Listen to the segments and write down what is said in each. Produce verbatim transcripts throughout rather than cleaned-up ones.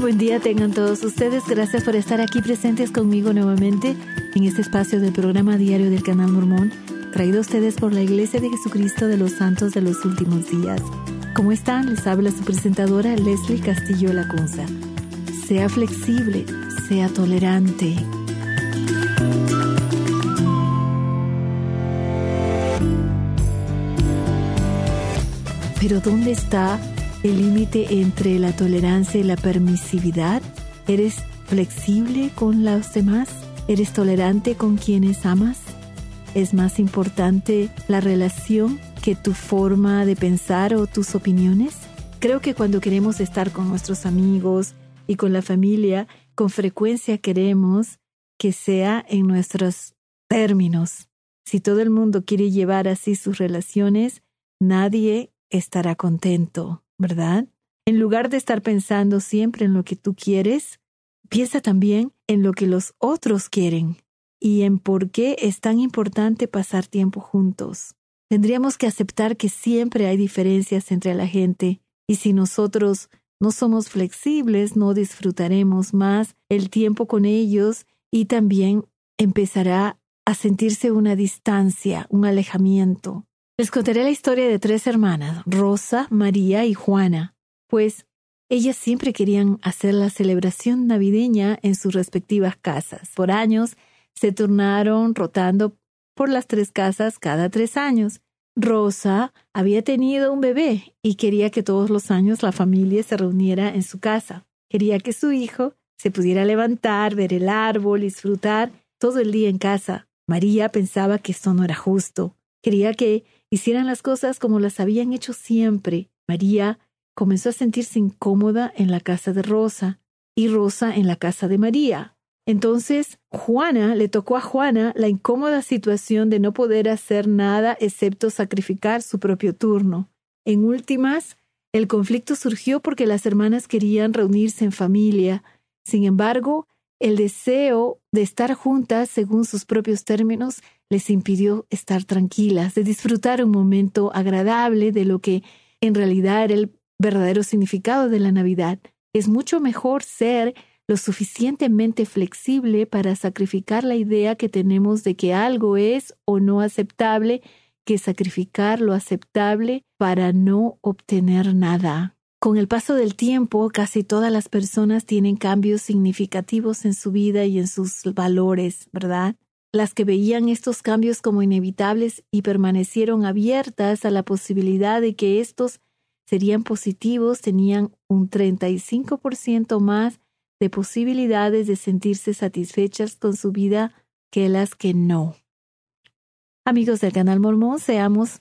Buen día tengan todos ustedes. Gracias por estar aquí presentes conmigo nuevamente en este espacio del programa diario del Canal Mormón, traído a ustedes por la Iglesia de Jesucristo de los Santos de los Últimos Días. ¿Cómo están? Les habla su presentadora Leslie Castillo Lacunza. Sea flexible, sea tolerante. Pero ¿dónde está el límite entre la tolerancia y la permisividad? ¿Eres flexible con los demás? ¿Eres tolerante con quienes amas? ¿Es más importante la relación que tu forma de pensar o tus opiniones? Creo que cuando queremos estar con nuestros amigos y con la familia, con frecuencia queremos que sea en nuestros términos. Si todo el mundo quiere llevar así sus relaciones, nadie estará contento, ¿verdad? En lugar de estar pensando siempre en lo que tú quieres, piensa también en lo que los otros quieren y en por qué es tan importante pasar tiempo juntos. Tendríamos que aceptar que siempre hay diferencias entre la gente y si nosotros no somos flexibles, no disfrutaremos más el tiempo con ellos y también empezará a sentirse una distancia, un alejamiento. Les contaré la historia de tres hermanas, Rosa, María y Juana, pues ellas siempre querían hacer la celebración navideña en sus respectivas casas. Por años se turnaron rotando por las tres casas cada tres años. Rosa había tenido un bebé y quería que todos los años la familia se reuniera en su casa. Quería que su hijo se pudiera levantar, ver el árbol, disfrutar todo el día en casa. María pensaba que esto no era justo. Quería que hicieran las cosas como las habían hecho siempre. María comenzó a sentirse incómoda en la casa de Rosa y Rosa en la casa de María. Entonces, Juana, le tocó a Juana la incómoda situación de no poder hacer nada excepto sacrificar su propio turno. En últimas, el conflicto surgió porque las hermanas querían reunirse en familia. Sin embargo, el deseo de estar juntas según sus propios términos les impidió estar tranquilas, de disfrutar un momento agradable de lo que en realidad era el verdadero significado de la Navidad. Es mucho mejor ser lo suficientemente flexible para sacrificar la idea que tenemos de que algo es o no aceptable que sacrificar lo aceptable para no obtener nada. Con el paso del tiempo, casi todas las personas tienen cambios significativos en su vida y en sus valores, ¿verdad? Las que veían estos cambios como inevitables y permanecieron abiertas a la posibilidad de que estos serían positivos tenían un treinta y cinco por ciento más de posibilidades de sentirse satisfechas con su vida que las que no. Amigos del Canal Mormón, seamos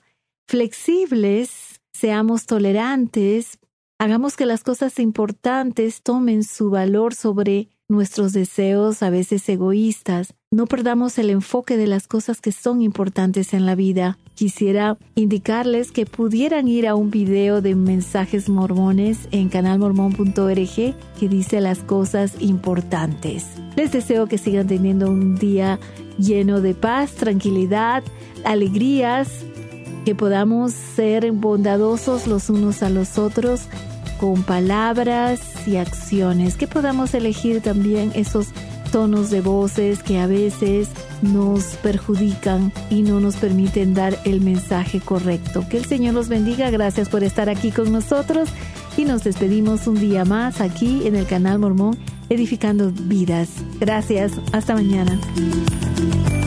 flexibles, seamos tolerantes, hagamos que las cosas importantes tomen su valor sobre nuestros deseos a veces egoístas. No perdamos el enfoque de las cosas que son importantes en la vida. Quisiera indicarles que pudieran ir a un video de mensajes mormones en canal mormón punto org que dice las cosas importantes. Les deseo que sigan teniendo un día lleno de paz, tranquilidad, alegrías, que podamos ser bondadosos los unos a los otros con palabras y acciones, que podamos elegir también esos tonos de voces que a veces nos perjudican y no nos permiten dar el mensaje correcto. Que el Señor los bendiga. Gracias por estar aquí con nosotros y nos despedimos un día más aquí en el Canal Mormón, edificando vidas. Gracias. Hasta mañana.